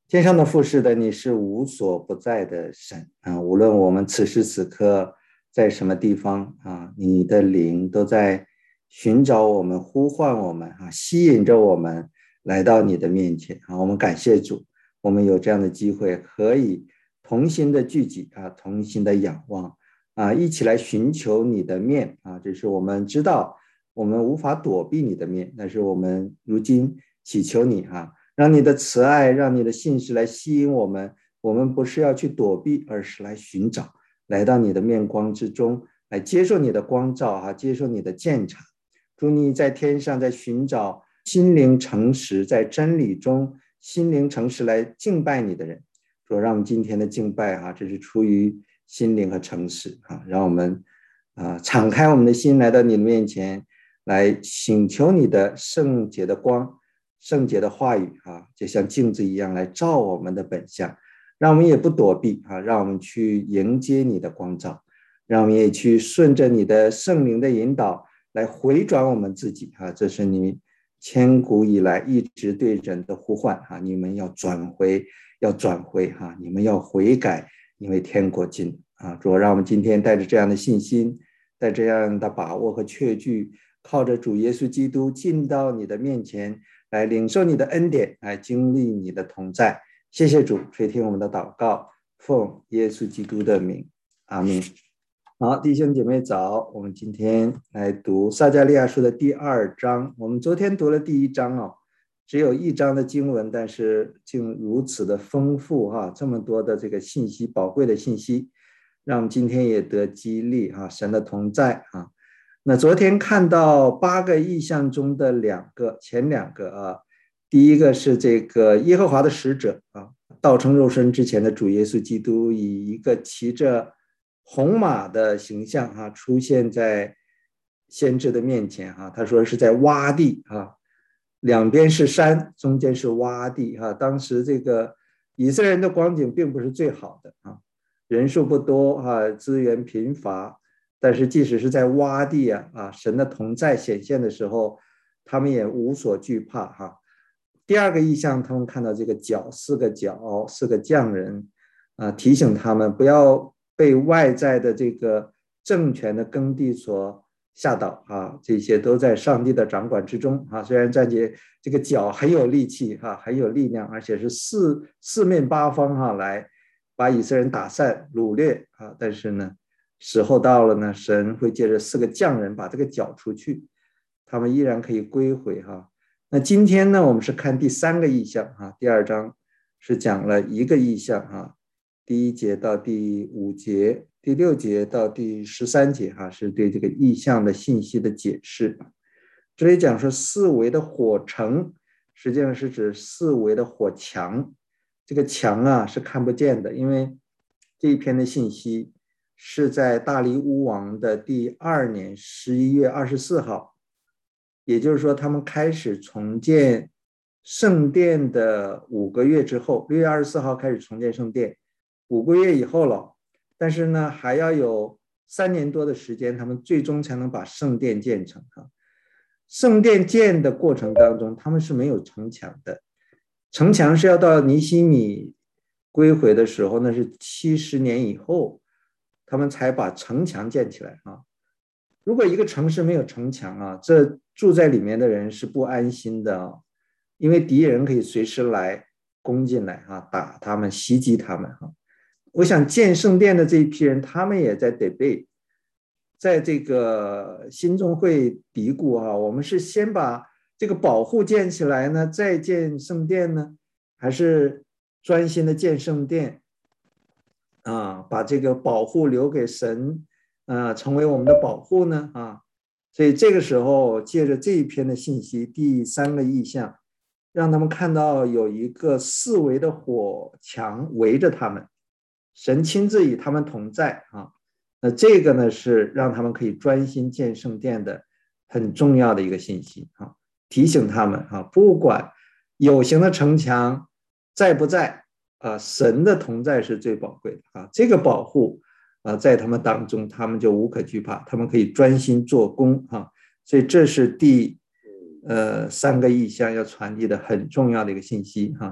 天上的父是的，你是无所不在的神啊！无论我们此时此刻在什么地方啊，你的灵都在寻找我们、呼唤我们啊，吸引着我们来到你的面前啊！我们感谢主，我们有这样的机会，可以同心的聚集啊，同心的仰望啊，一起来寻求你的面啊！这是我们知道，我们无法躲避你的面，但是我们如今祈求你啊。让你的慈爱，让你的信实来吸引我们。我们不是要去躲避，而是来寻找，来到你的面光之中，来接受你的光照啊，接受你的鉴察。祝你在天上，在寻找心灵诚实，在真理中心灵诚实来敬拜你的人。说让我们今天的敬拜啊，这是出于心灵和诚实啊，让我们敞开我们的心，来到你的面前，来请求你的圣洁的光。圣洁的话语啊，就像镜子一样来照我们的本相，让我们也不躲避啊，让我们去迎接你的光照，让我们也去顺着你的圣灵的引导来回转我们自己啊，这是你千古以来一直对人的呼唤啊，你们要转回，要转回啊，你们要悔改，因为天国近啊。主，让我们今天带着这样的信心，带这样的把握和确据，靠着主耶稣基督进到你的面前。来领受你的恩典，来经历你的同在。谢谢主垂听我们的祷告，奉耶稣基督的名，阿们。好，弟兄姐妹早，我们今天来读撒迦利亚书的第2章。我们昨天读了第1章哦，只有1章的经文，但是竟如此的丰富哈，这么多的这个信息，宝贵的信息，让我们今天也得激励哈，神的同在啊。那昨天看到8个异象中的前2个啊，第一个是这个耶和华的使者啊，道成肉身之前的主耶稣基督以一个骑着红马的形象啊，出现在先知的面前啊，他说是在洼地啊，两边是山，中间是洼地啊。当时这个以色列人的光景并不是最好的啊，人数不多啊，资源贫乏。但是即使是在洼地啊，神的同在显现的时候，他们也无所惧怕哈。第2个异象，他们看到这个4个角，4个匠人啊，提醒他们不要被外在的这个政权的耕地所吓倒啊，这些都在上帝的掌管之中啊。虽然这个角很有力气哈，很有力量，而且是四面八方哈来把以色列人打散掳掠啊，但是呢。时候到了呢，神会借着4个匠人把这个角除去，他们依然可以归回哈。那今天呢，我们是看第3个异象哈，第2章是讲了1个异象哈，第1节到第5节，第6节到第13节哈，是对这个异象的信息的解释。这里讲说4围的火城，实际上是指4围的火墙，这个墙啊是看不见的，因为这一篇的信息。是在大利乌王的第2年11月24号，也就是说他们开始重建圣殿的5个月之后，6月24号开始重建圣殿，5个月以后了，但是呢还要有3年多的时间，他们最终才能把圣殿建成。圣殿建的过程当中，他们是没有城墙的，城墙是要到尼希米归回的时候，那是70年以后。他们才把城墙建起来啊！如果一个城市没有城墙啊，这住在里面的人是不安心的啊，因为敌人可以随时来攻进来啊，打他们、袭击他们啊。我想建圣殿的这一批人，他们也在得备，在这个心中会嘀咕啊：我们是先把这个保护建起来呢，再建圣殿呢，还是专心的建圣殿？把这个保护留给神，成为我们的保护呢啊，所以这个时候借着这一篇的信息，第3个异象，让他们看到有一个4围的火墙围着他们，神亲自与他们同在啊。那这个呢是让他们可以专心建圣殿的很重要的一个信息啊，提醒他们啊，不管有形的城墙在不在。神的同在是最宝贵的啊！这个保护在他们当中，他们就无可惧怕，他们可以专心做工啊！所以这是第3个异象要传递的很重要的一个信息哈。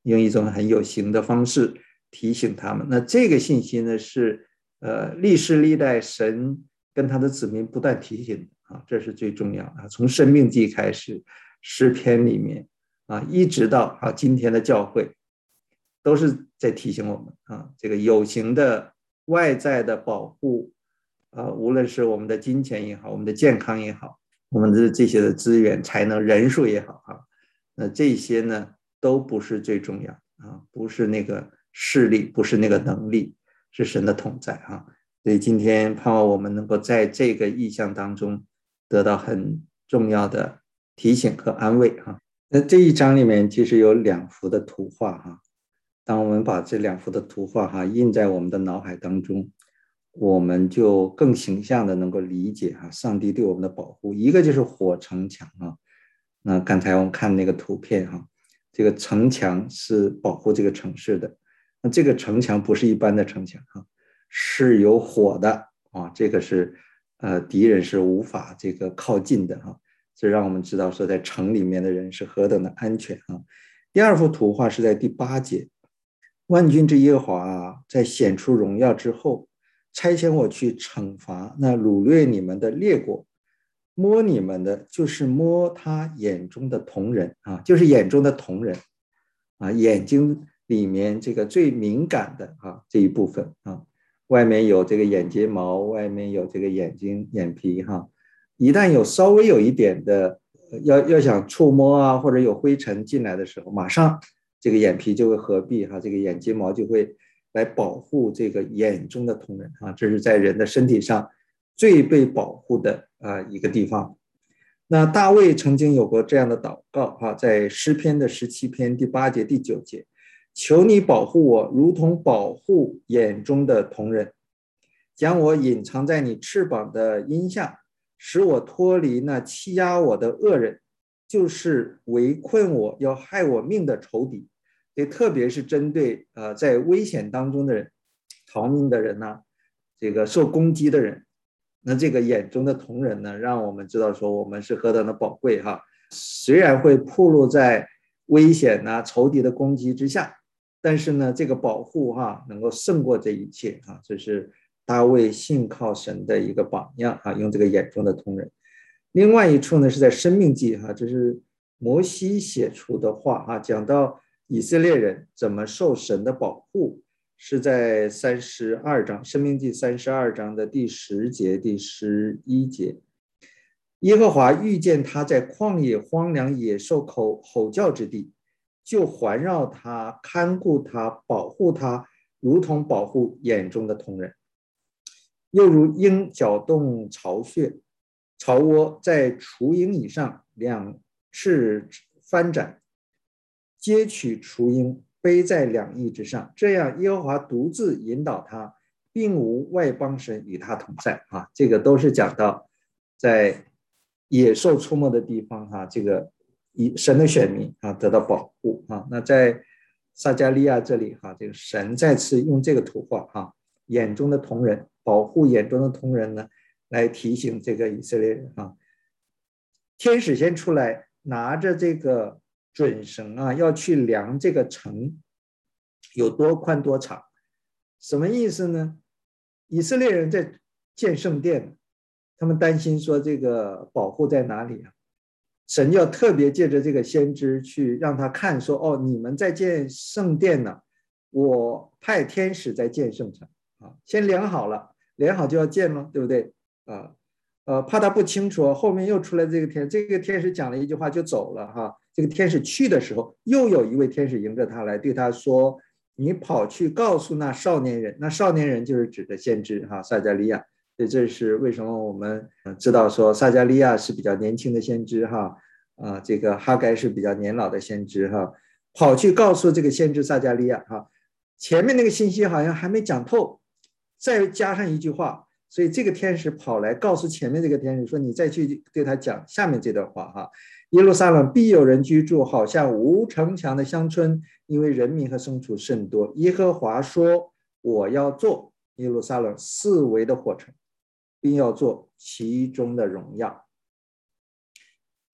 用一种很有形的方式提醒他们。那这个信息呢，是历世历代神跟他的子民不断提醒的这是最重要的。从申命记开始，诗篇里面一直到今天的教会，都是在提醒我们这个有形的外在的保护无论是我们的金钱也好，我们的健康也好，我们的这些的资源、才能、人数也好那这些呢都不是最重要不是那个势力，不是那个能力，是神的同在所以今天盼望我们能够在这个意象当中得到很重要的提醒和安慰那这一章里面其实有2幅的图画当我们把这2幅的图画印在我们的脑海当中，我们就更形象的能够理解上帝对我们的保护。一个就是火城墙那刚才我们看那个图片这个城墙是保护这个城市的。那这个城墙不是一般的城墙是有火的这个是敌人是无法这个靠近的这让我们知道说在城里面的人是何等的安全第2幅图画是在第8节，万军之耶和华在显出荣耀之后，差遣我去惩罚那掳掠你们的列国，摸你们的就是摸他眼中的瞳人就是眼中的瞳人眼睛里面这个最敏感的这一部分外面有这个眼睫毛，外面有这个眼睛眼皮一旦有稍微有一点的要想触摸或者有灰尘进来的时候，马上这个眼皮就会合闭这个眼睫毛就会来保护这个眼中的瞳人这是在人的身体上最被保护的一个地方。那大卫曾经有过这样的祷告在诗篇的17篇第8节第9节，求你保护我如同保护眼中的瞳人，将我隐藏在你翅膀的荫下，使我脱离那欺压我的恶人，就是围困我要害我命的仇敌。也特别是针对在危险当中的人，逃命的人这个受攻击的人，那这个眼中的瞳人呢，让我们知道说我们是何等的宝贵虽然会暴露在危险仇敌的攻击之下，但是呢这个保护能够胜过这一切这是大卫信靠神的一个榜样用这个眼中的瞳人。另外一处呢是在申命记这是摩西写出的话讲到以色列人怎么受神的保护，是在32章，申命记32章的第10节第11节，耶和华遇见他在旷野荒凉野兽吼叫之地，就环绕他，看顾他，保护他，如同保护眼中的瞳人。又如鹰搅动巢穴，巢窝在雏鹰以上，2翅翻展，接取雏鹰，背在2翼之上，这样耶和华独自引导他，并无外邦神与他同在这个都是讲到在野兽出没的地方这个神的选民得到保护那在撒迦利亚这里这个神再次用这个图画眼中的瞳人，保护眼中的瞳人呢，来提醒这个以色列人天使先出来拿着这个准绳要去量这个城有多宽多长。什么意思呢？以色列人在建圣殿，他们担心说这个保护在哪里神要特别借着这个先知去让他看说你们在建圣殿呢，我派天使在建圣城先量好了，量好就要建了，对不对怕他不清楚后面又出来这个天使讲了一句话就走了这个天使去的时候，又有一位天使迎着他来，对他说，你跑去告诉那少年人，那少年人就是指的先知撒迦利亚。所以这是为什么我们知道说撒迦利亚是比较年轻的先知这个哈该是比较年老的先知跑去告诉这个先知撒迦利亚前面那个信息好像还没讲透，再加上一句话，所以这个天使跑来告诉前面这个天使说，你再去对他讲下面这段话耶路撒冷必有人居住，好像无城墙的乡村，因为人民和牲畜甚多。耶和华说，我要做耶路撒冷四围的火城，并要做其中的荣耀。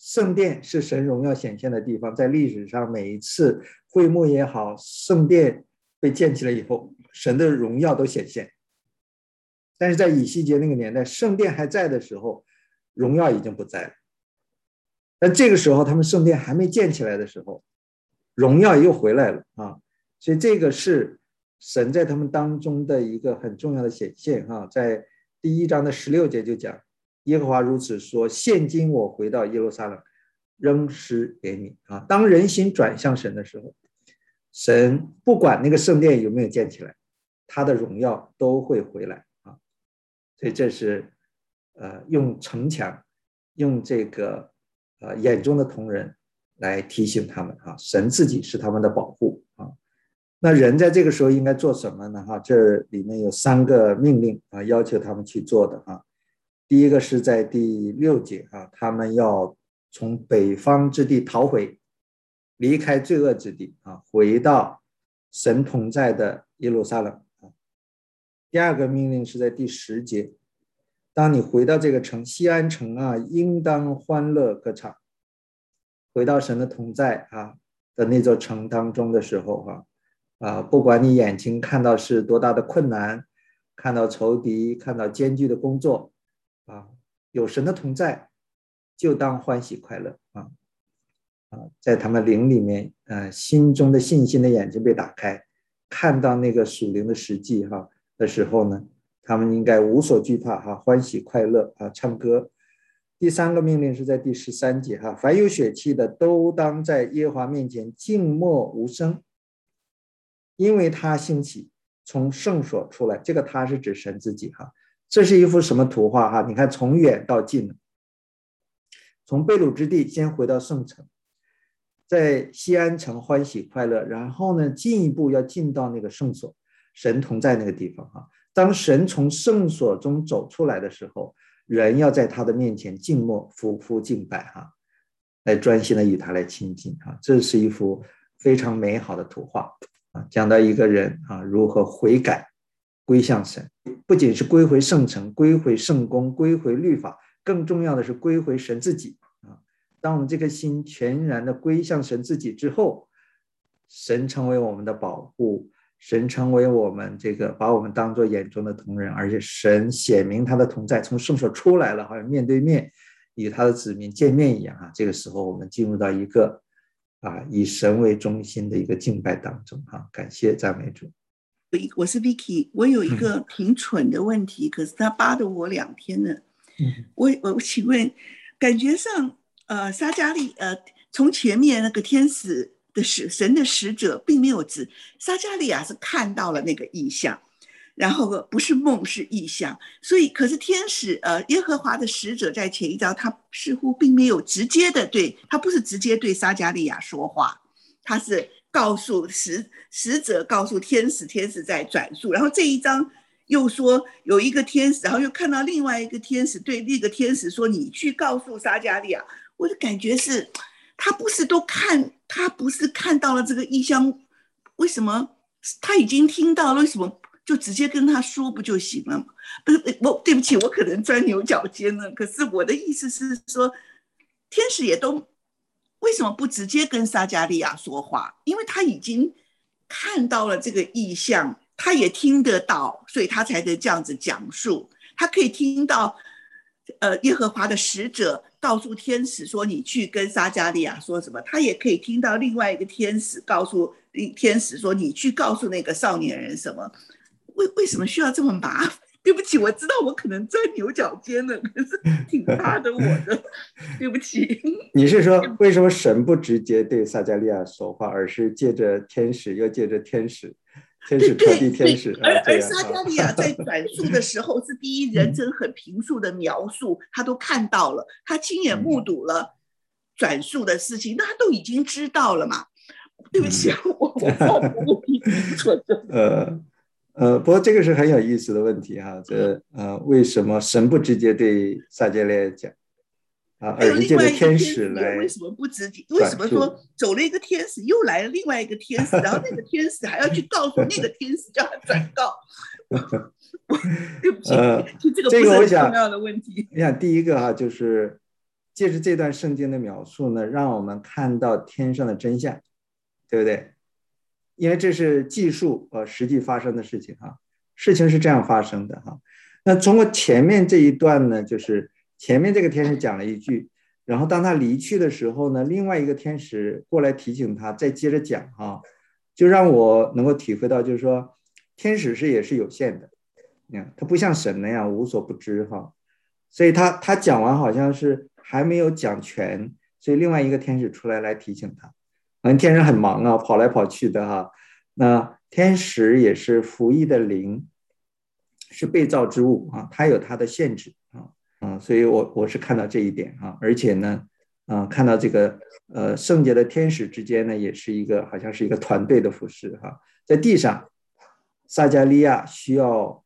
圣殿是神荣耀显现的地方，在历史上每一次会幕也好，圣殿被建起来以后，神的荣耀都显现。但是在以西结那个年代，圣殿还在的时候，荣耀已经不在了。但这个时候他们圣殿还没建起来的时候，荣耀又回来了啊！所以这个是神在他们当中的一个很重要的显现啊。在第1章的16节就讲，耶和华如此说，现今我回到耶路撒冷，扔施给你啊。当人心转向神的时候，神不管那个圣殿有没有建起来，他的荣耀都会回来啊。所以这是用城墙，用这个眼中的瞳人来提醒他们啊，神自己是他们的保护啊。那人在这个时候应该做什么呢？这里面有3个命令啊，要求他们去做的啊。第一个是在第6节啊，他们要从北方之地逃回，离开罪恶之地啊，回到神同在的耶路撒冷啊。第2个命令是在第10节，当你回到这个城，西安城啊，应当欢乐歌唱。回到神的同在啊的那座城当中的时候不管你眼睛看到是多大的困难，看到仇敌，看到艰巨的工作有神的同在，就当欢喜快乐在他们灵里面心中的信心的眼睛被打开，看到那个属灵的实际的时候呢，他们应该无所惧怕欢喜快乐唱歌。第3个命令是在第13节凡有血气的都当在耶和华面前静默无声，因为他兴起从圣所出来。这个他是指神自己这是一幅什么图画你看从远到近，从被掳之地先回到圣城，在西安城欢喜快乐，然后呢进一步要进到那个圣所，神同在那个地方当神从圣所中走出来的时候，人要在他的面前静默俯伏敬拜来专心的与他来亲近这是一幅非常美好的图画讲到一个人如何悔改归向神，不仅是归回圣城，归回圣宫，归回律法，更重要的是归回神自己当我们这颗心全然的归向神自己之后，神成为我们的保护，神成为我们把我们当作眼中的瞳人，而且神显明他的同在，从圣所出来了，好像面对面与他的子民见面一样这个时候我们进入到一个以神为中心的一个敬拜当中感谢赞美主。 我是 Vicky， 我有一个挺蠢的问题可是他扒了我2天了我请问，感觉上撒迦利从前面那个天使的神的使者并没有指撒迦利亚是看到了那个异象，然后不是梦是异象，所以可是天使耶和华的使者在前一章他似乎并没有直接的他不是直接对撒迦利亚说话，他是告诉使者告诉天使，天使在转述，然后这一章又说有一个天使，然后又看到另外一个天使对那个天使说你去告诉撒迦利亚。我的感觉是他不是看到了这个异象，为什么他已经听到了，为什么就直接跟他说不就行了吗？不是对不起，我可能钻牛角尖了，可是我的意思是说天使也都为什么不直接跟撒迦利亚说话？因为他已经看到了这个异象，他也听得到，所以他才能这样子讲述。他可以听到耶和华的使者告诉天使说你去跟撒迦利亚说什么，他也可以听到另外一个天使告诉天使说你去告诉那个少年人什么。为什么需要这么麻烦？对不起，我知道我可能钻牛角尖了，可是挺怕的我的，对不起。 你是说为什么神不直接对撒迦利亚说话，而是借着天使又借着天使传递天使而撒迦利亚在转述的时候是第一人称很平述的描述他都看到了，他亲眼目睹了转述的事情，那他都已经知道了嘛。对不起，我报我挺蠢的。 不过这个是很有意思的问题为什么神不直接对撒迦利亚讲而是借着天使来？ 为什么不直接？为什么说走了一个天使，又来了另外一个天使，然后那个天使还要去告诉那个天使叫他转告？对不起，这个不是很重要的问题。 你想第一个就是借着这段圣经的描述呢，让我们看到天上的真相，对不对？因为这是记述实际发生的事情哈，事情是这样发生的哈。那通过前面这一段呢，就是前面这个天使讲了一句，然后当他离去的时候呢，另外一个天使过来提醒他，再接着讲哈，就让我能够体会到，就是说天使也是有限的，他不像神那样无所不知哈，所以他讲完好像是还没有讲全，所以另外一个天使出来提醒他。天使很忙啊，跑来跑去的哈。那天使也是服役的灵，是被造之物啊，它有它的限制啊，所以我是看到这一点啊，而且呢，看到这个圣洁的天使之间呢，也是好像是一个团队的服饰哈，在地上，撒加利亚需要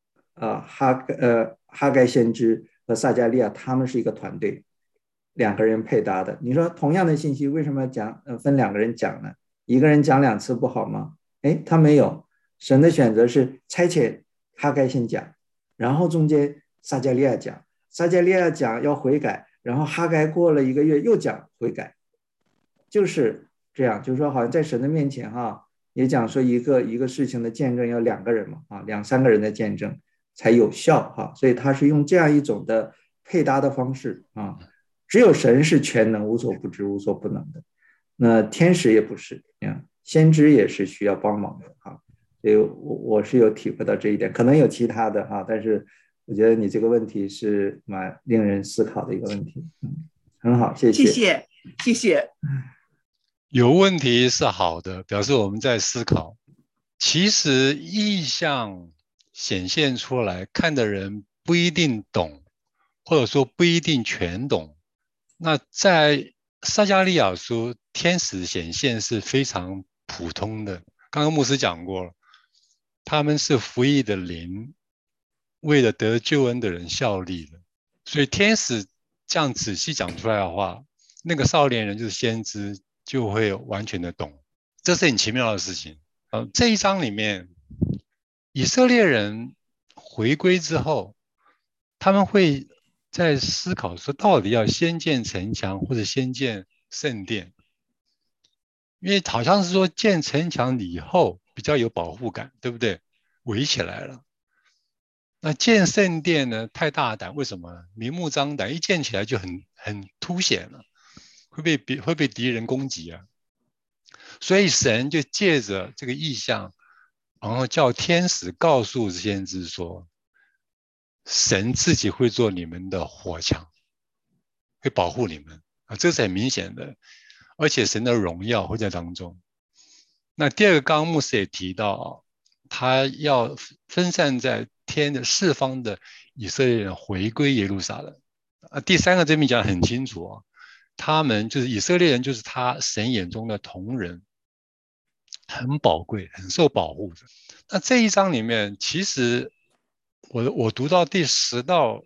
哈该先知和撒加利亚他们是一个团队，两个人配搭的。你说同样的信息为什么分两个人讲呢？一个人讲2次不好吗？哎，他没有，神的选择是差遣哈该先讲，然后中间撒加利亚讲，撒加利亚讲要悔改，然后哈该过了1个月又讲悔改，就是这样，就是说好像在神的面前哈，也讲说一个事情的见证要2个人嘛啊，2、3个人的见证才有效哈，所以他是用这样一种的配搭的方式啊，只有神是全能、无所不知、无所不能的，那天使也不是，先知也是需要帮忙的哈，所以我是有体会到这一点，可能有其他的哈，但是我觉得你这个问题是蛮令人思考的一个问题，很好，谢谢， 谢谢。 有问题是好的，表示我们在思考。其实意象显现出来，看的人不一定懂，或者说不一定全懂。那在撒迦利亚书，天使显现是非常普通的。刚刚牧师讲过了，他们是服役的灵，为了得救恩的人效力的。所以天使这样仔细讲出来的话，那个少年人就是先知，就会完全的懂，这是很奇妙的事情。这一章里面，以色列人回归之后，他们会在思考说，到底要先建城墙或者先建圣殿？因为好像是说建城墙以后比较有保护感，对不对？围起来了。那建圣殿呢，太大胆，为什么？明目张胆，一建起来就很凸显了，会被敌人攻击啊。所以神就借着这个意象，然后叫天使告诉先知说，神自己会做你们的火墙，会保护你们啊，这是很明显的，而且神的荣耀会在当中。那第二个，刚刚牧师也提到，他要分散在天的四方的以色列人回归耶路撒冷。第三个这边讲得很清楚啊，他们就是以色列人，就是他神眼中的同人，很宝贵，很受保护的。那这一章里面，其实我读到第10到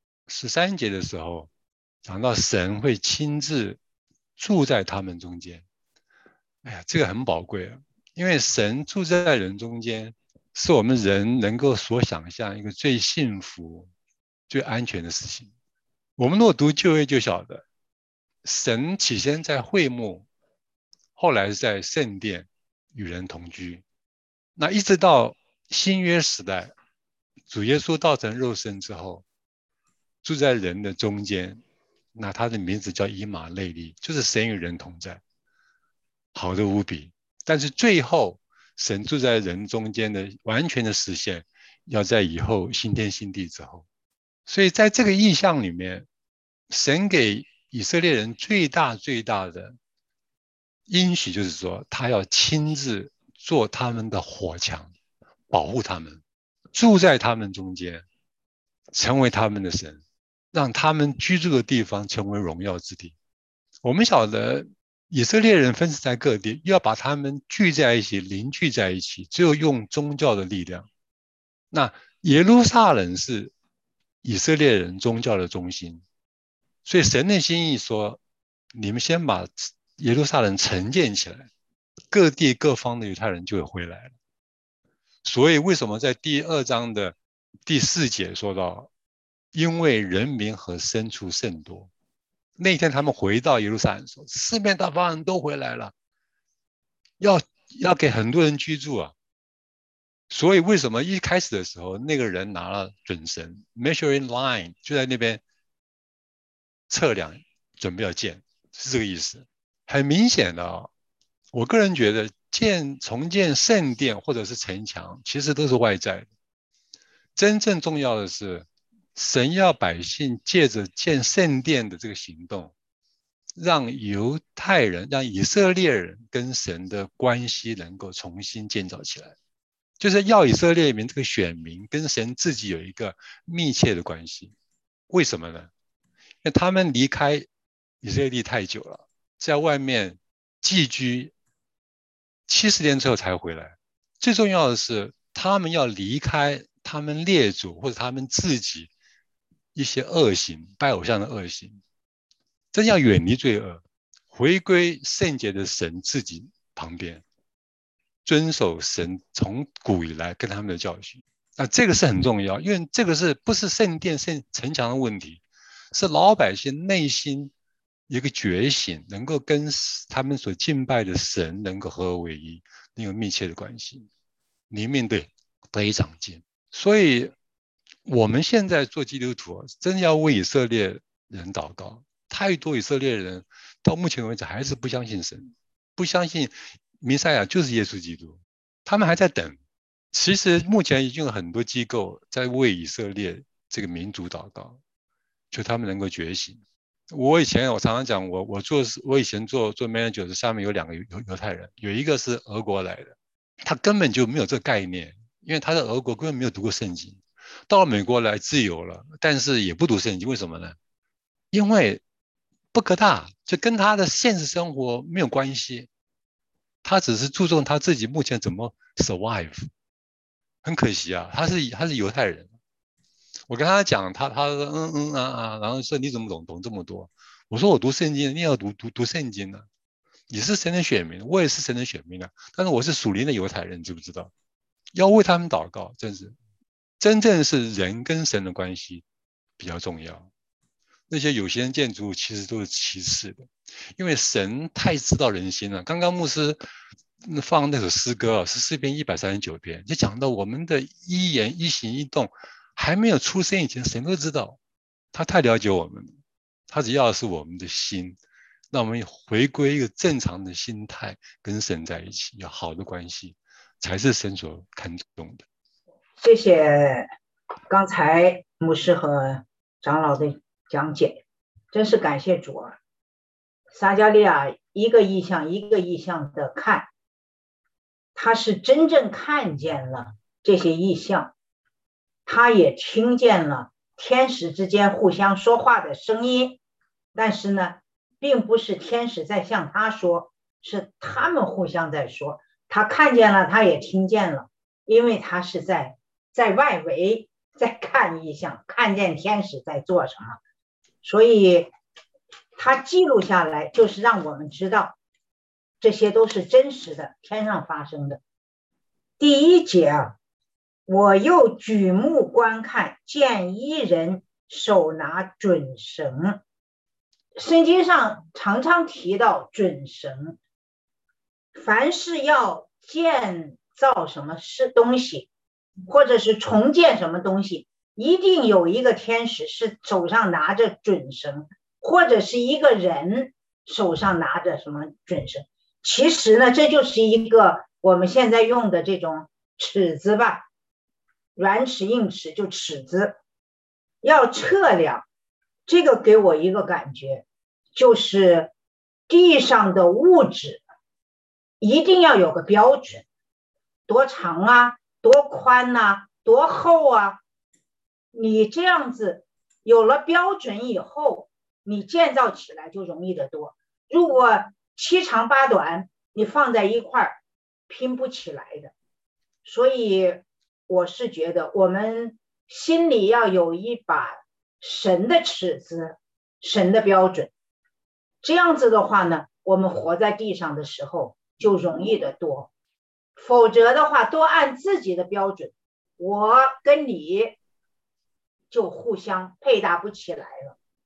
13节的时候，讲到神会亲自住在他们中间。哎呀，这个很宝贵啊，因为神住在人中间，是我们人能够所想象一个最幸福、最安全的事情。我们如果读旧约就晓得，神起先在会幕，后来在圣殿与人同居。那一直到新约时代，主耶稣道成肉身之后，住在人的中间，那他的名字叫以马内利，就是神与人同在，好的无比。但是最后神住在人中间的完全的实现，要在以后新天新地之后。所以在这个意象里面，神给以色列人最大的应许，就是说他要亲自做他们的火墙，保护他们，住在他们中间，成为他们的神，让他们居住的地方成为荣耀之地。我们晓得以色列人分散在各地，要把他们聚在一起，凝聚在一起，只有用宗教的力量。那耶路撒冷是以色列人宗教的中心，所以神的心意说，你们先把耶路撒冷承建起来，各地各方的犹太人就会回来了。所以为什么在第2章的第4节说到，因为人民和牲畜甚多， 那天他们回到耶路撒冷说，四面八方人都回来了，要给很多人居住啊。所以为什么一开始的时候那个人拿了准绳 measuring line 就在那边测量，准备要建，是这个意思。很明显的我个人觉得重建圣殿或者是城墙其实都是外在的，真正重要的是神要百姓借着建圣殿的这个行动，让犹太人让以色列人跟神的关系能够重新建造起来，就是要以色列民这个选民跟神自己有一个密切的关系。为什么呢？因为他们离开以色列地太久了，在外面寄居70年之后才回来。最重要的是他们要离开他们列祖或者他们自己一些恶行，拜偶像的恶行，真要远离罪恶，回归圣洁的神自己旁边，遵守神从古以来跟他们的教训。那这个是很重要，因为这个不是圣殿城墙的问题，是老百姓内心一个觉醒，能够跟他们所敬拜的神能够合而为一，能有密切的关系，你面对非常近。所以我们现在做基督徒真要为以色列人祷告。太多以色列人到目前为止还是不相信神，不相信弥赛亚就是耶稣基督，他们还在等。其实目前已经有很多机构在为以色列这个民族祷告，求他们能够觉醒。我常常讲，我以前做 manager 的下面有2个犹太人，有一个是俄国来的，他根本就没有这个概念，因为他在俄国根本没有读过圣经，到了美国来自由了，但是也不读圣经，为什么呢？因为不可大，就跟他的现实生活没有关系，他只是注重他自己目前怎么 survive。很可惜啊，他是犹太人。我跟他讲，他说然后说你怎么懂这么多？我说我读圣经，你也要读圣经呢。你是神的选民，我也是神的选民啊。但是我是属灵的犹太人，知不知道？要为他们祷告，真正是人跟神的关系比较重要。那些有形建筑其实都是其次的，因为神太知道人心了。刚刚牧师放那首诗歌是诗篇139篇，就讲到我们的一言一行一动，还没有出生以前，神都知道，他太了解我们，他只要的是我们的心，让我们回归一个正常的心态，跟神在一起，有好的关系，才是神所看重的。 谢谢刚才牧师和长老的讲解，真是感谢主啊！撒迦利亚一个意象一个意象的看，他是真正看见了这些意象，他也听见了天使之间互相说话的声音，但是呢，并不是天使在向他说，是他们互相在说。他看见了，他也听见了，因为他是在外围在看异象，看见天使在做什么，所以他记录下来，就是让我们知道这些都是真实的，天上发生的。第1节啊，我又举目观看，见一人手拿准绳。圣经上常常提到准绳，凡是要建造什么东西，或者是重建什么东西，一定有一个天使是手上拿着准绳，或者是一个人手上拿着什么准绳。其实呢，这就是一个我们现在用的这种尺子吧，软尺硬尺就尺子，要测量。这个给我一个感觉，就是地上的物质一定要有个标准，多长啊，多宽啊，多厚啊。你这样子有了标准以后，你建造起来就容易得多。如果7长8短，你放在一块儿拼不起来的。所以我是觉得我们心里要有一把神的尺子，神的标准。这样子的话呢，我们活在地上的时候就容易得多。否则的话，都按自己的标准，我跟你就互相配搭不起来了。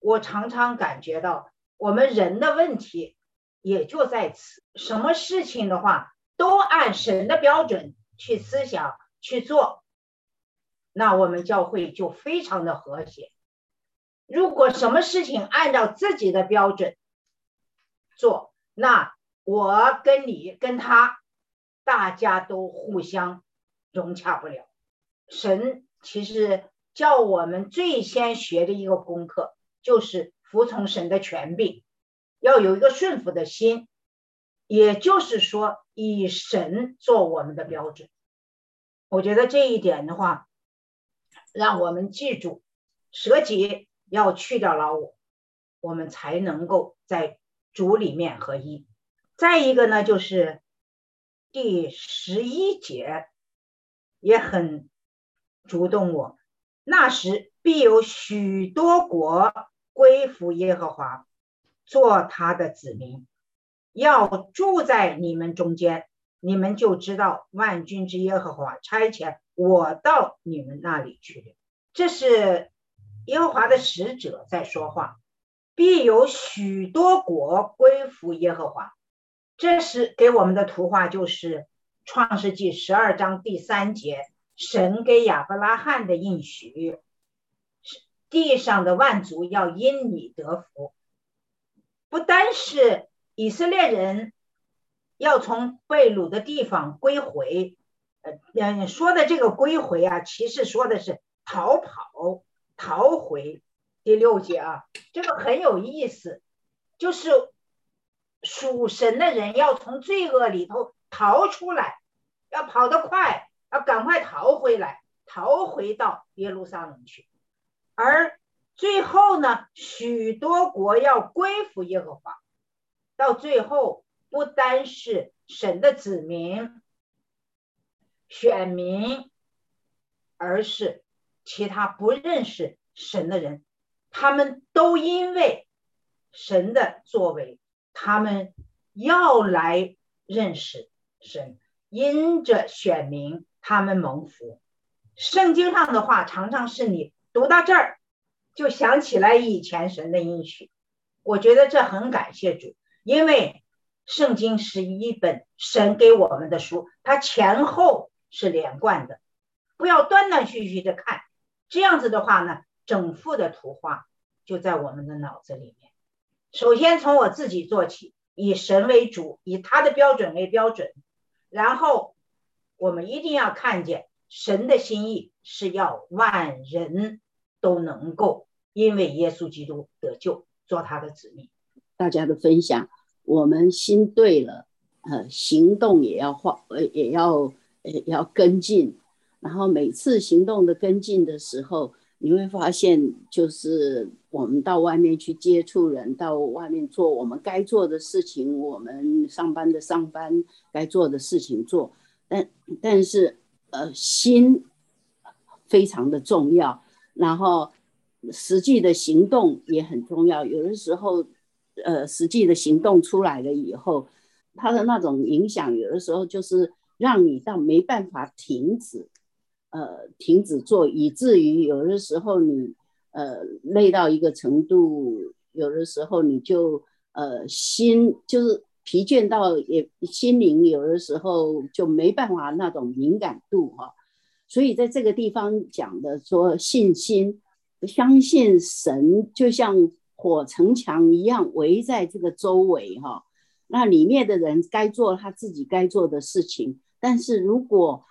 我常常感觉到我们人的问题也就在此，什么事情的话都按神的标准去思想去做，那我们教会就非常的和谐。如果什么事情按照自己的标准做，那我跟你跟他大家都互相融洽不了。神其实叫我们最先学的一个功课就是服从神的权柄，要有一个顺服的心，也就是说以神做我们的标准。我觉得这一点的话，让我们记住舍己，要去掉老我，我们才能够在主里面合一。再一个呢，就是第11节也很主动我，那时必有许多国归服耶和华，做他的子民，要住在你们中间，你们就知道万军之耶和华差遣我到你们那里去了。这是耶和华的使者在说话，必有许多国归服耶和华。这是给我们的图画，就是创世纪12章第3节，神给亚伯拉罕的应许，地上的万族要因你得福。不单是以色列人要从被掳的地方归回，说的这个归回啊，其实说的是逃跑逃回。第6节啊，这个很有意思，就是属神的人要从罪恶里头逃出来，要跑得快，要赶快逃回来，逃回到耶路撒冷去。而最后呢，许多国要归服耶和华，到最后不单是神的子民选民，而是其他不认识神的人，他们都因为神的作为，他们要来认识神，因着选民他们蒙福。圣经上的话常常是你读到这儿就想起来以前神的应许，我觉得这很感谢主，因为圣经是一本神给我们的书，它前后是连贯的，不要断断续续的看，这样子的话呢，整幅的图画就在我们的脑子里面。首先从我自己做起，以神为主，以他的标准为标准，然后我们一定要看见神的心意是要万人都能够因为耶稣基督得救，做他的子民。 大家的分享，我们心对了，行动也要跟进，然后每次行动的跟进的时候，你会发现就是我们到外面去接触人，到外面做我们该做的事情，我们上班的上班，该做的事情做，但是心非常的重要，然后实际的行动也很重要。有的时候实际的行动出来了以后，它的那种影响有的时候就是让你到没办法停止做，以至于有的时候你累到一个程度，有的时候你就心就是疲倦到也心灵有的时候就没办法那种敏感度哈。所以在这个地方讲的说信心，相信神就像火城墙一样围在这个周围哈，那里面的人该做他自己该做的事情，但是如果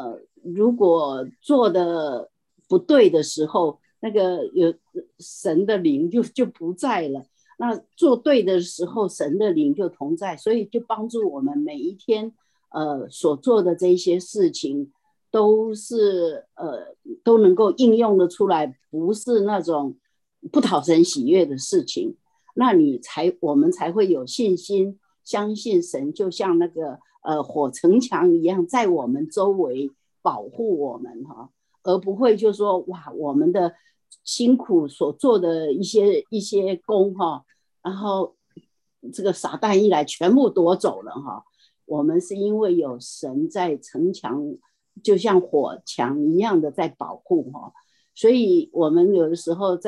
做的不对的时候，那个有神的灵就不在了，那做对的时候神的灵就同在，所以就帮助我们每一天所做的这些事情都是都能够应用的出来，不是那种不讨神喜悦的事情，那我们才会有信心，相信神就像那个火城墙一样在我们周围保护我们哈，而不会就说哇我们的辛苦所做的一些功哈，然后这个撒旦一来全部夺走了哈。我们是因为有神在城墙就像火墙一样的在保护哈，所以我们有的时候在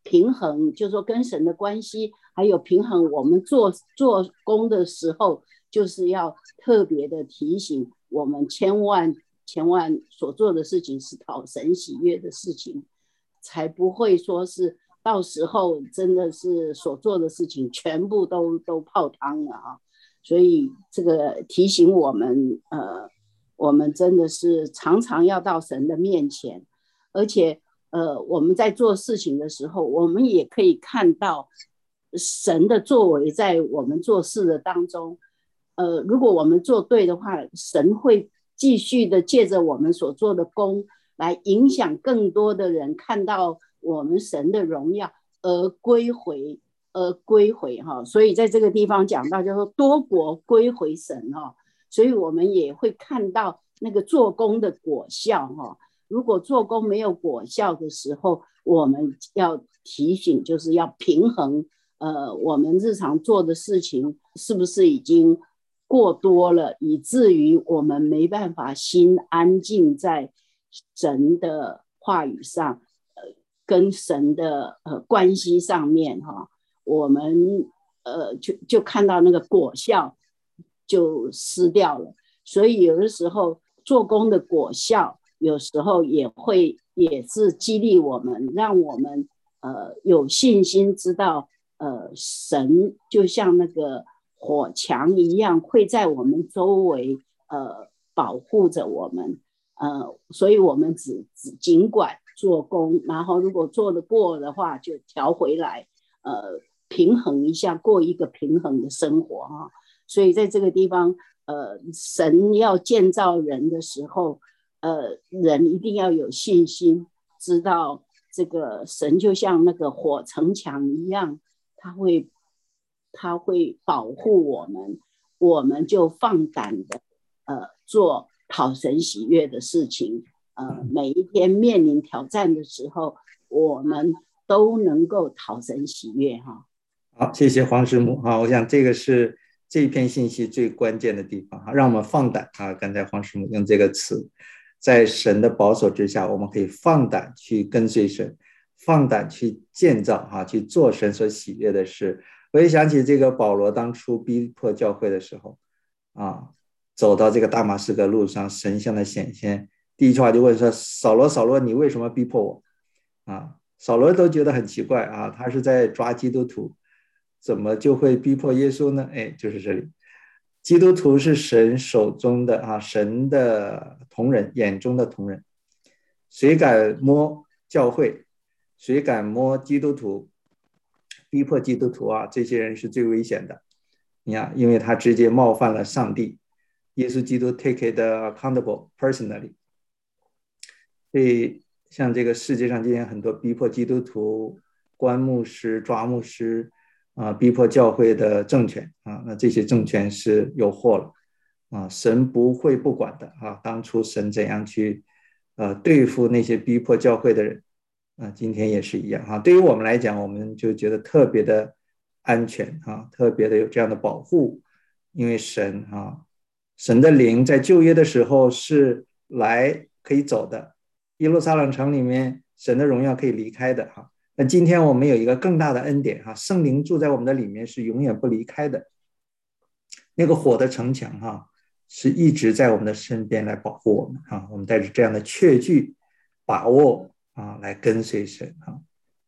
平衡，就是说跟神的关系，还有平衡我们做工的时候，就是要特别的提醒我们千万所做的事情是讨神喜悦的事情，才不会说是到时候真的是所做的事情全部都泡汤了啊。所以这个提醒我们，我们真的是常常要到神的面前，而且我们在做事情的时候，我们也可以看到神的作为在我们做事的当中。如果我们做对的话，神会继续的借着我们所做的工来影响更多的人看到我们神的荣耀而归回哈。所以在这个地方讲到就是说多国归回神哈，所以我们也会看到那个做工的果效哈。如果做工没有果效的时候，我们要提醒，就是要平衡我们日常做的事情是不是已经过多了，以至于我们没办法心安静在神的话语上，跟神的关系上面哈。我们就看到那个果效就失掉了。所以有的时候做工的果效有时候也是激励我们，让我们有信心知道神就像那个火墙一样会在我们周围保护着我们。所以我们尽管做工，然后如果做得过的话就调回来，平衡一下，过一个平衡的生活哈。所以在这个地方神要建造人的时候，人一定要有信心，知道这个神就像那个火城墙一样，他会保护我们，我们就放胆的做讨神喜悦的事情。每一天面临挑战的时候，我们都能够讨神喜悦哈。 好，谢谢黄师母啊，我想这个是这一篇信息最关键的地方，让我们放胆啊！刚才黄师母用这个词，在神的保守之下，我们可以放胆去跟随神，放胆去建造啊，去做神所喜悦的事。我也想起这个保罗当初逼迫教会的时候啊，走到这个大马士革路上，神向他显现，第一句话就问说：“扫罗，扫罗，你为什么逼迫我？”啊，扫罗都觉得很奇怪啊，他是在抓基督徒。怎么就会逼迫耶稣呢？就是这里，基督徒是神手中的神的同人，眼中的同人。谁敢摸教会，谁敢摸基督徒，逼迫基督徒啊，这些人是最危险的。你看，因为他直接冒犯了上帝，耶稣基督 take it accountable personally。所以像这个世界上今天很多逼迫基督徒、关牧师、抓牧师逼迫教会的政权那这些政权是有祸了神不会不管的当初神怎样去对付那些逼迫教会的人今天也是一样对于我们来讲，我们就觉得特别的安全特别的有这样的保护，因为神的灵在旧约的时候是来可以走的，耶路撒冷城里面神的荣耀可以离开的那今天我们有一个更大的恩典圣灵住在我们的里面是永远不离开的，那个火的城墙是一直在我们的身边来保护我们我们带着这样的确据把握来跟随神